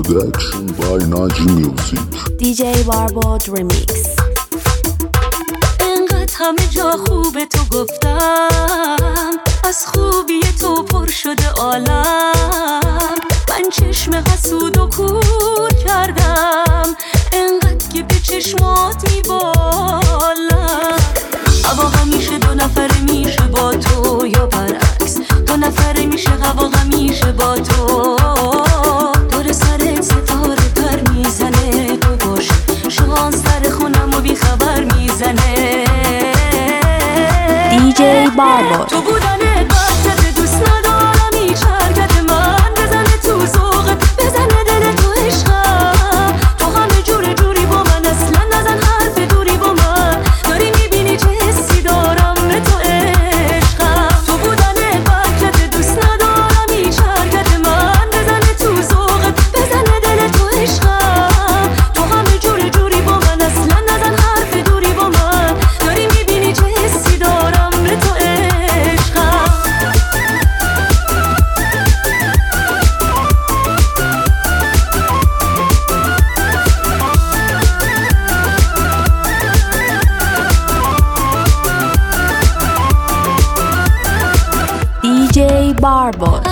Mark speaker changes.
Speaker 1: Production by Naji Music.
Speaker 2: DJ Barbod Remix.
Speaker 3: انقدر همه جا خوب تو گفتم، از خوبی تو پر شده عالم. من چشم حسود و کور کردم، انقدر که به چشمات میبالم. هوا همیشه دو نفره میشه با تو یا برعکس، دو نفره میشه هوا همیشه با تو. دور سرت ستاره پر میزنه، تو باشه شانس سر خونم و بی خبر میزنه.
Speaker 2: DJ Barbod.
Speaker 3: تو بودنت وقتت دوست ندارم، هیچ حرکت من بزنه تو ذوقت، بزنه دل تو عشقم. تو همه جوری با من، اصلا نزن حرف دوری با من. داری میبینی چه حسی دارم به تو عشقم. تو بودنت وقتت دوست ندارم، هیچ حرکت من بزنه تو ذوقت، بزنه دل تو عشقم. تو همه جوری با من، اصلا نزن حرف دوری با من. داری میبینی چه حسی دارم به تو عشقم.
Speaker 2: DJ Barbod.